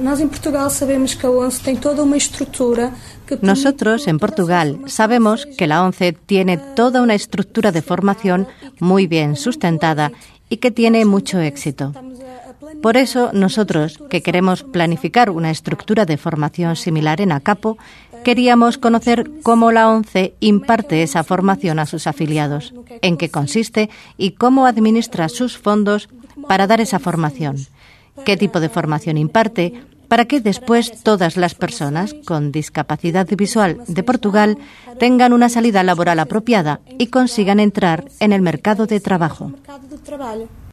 Nós en Portugal sabemos que a ONCE tem toda uma estrutura que... Nosotros, en Portugal, sabemos que la ONCE tiene toda una estructura de formación muy bien sustentada y que tiene mucho éxito. Por eso, nosotros, que queremos planificar una estructura de formación similar en Acapo, queríamos conocer cómo la ONCE imparte esa formación a sus afiliados, en qué consiste y cómo administra sus fondos para dar esa formación, qué tipo de formación imparte, para que después todas las personas con discapacidad visual de Portugal tengan una salida laboral apropiada y consigan entrar en el mercado de trabajo.